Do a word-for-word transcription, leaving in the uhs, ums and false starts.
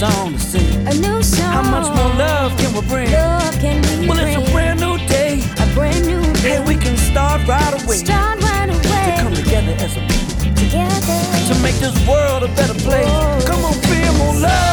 song to sing. A new song. How much more love can we bring? Love can we Well, bring? it's a brand new day. A brand new day. Hey, we can start right away. Start right away. To come together as a people. Together. To make this world a better place. Oh. Come on, feel more love.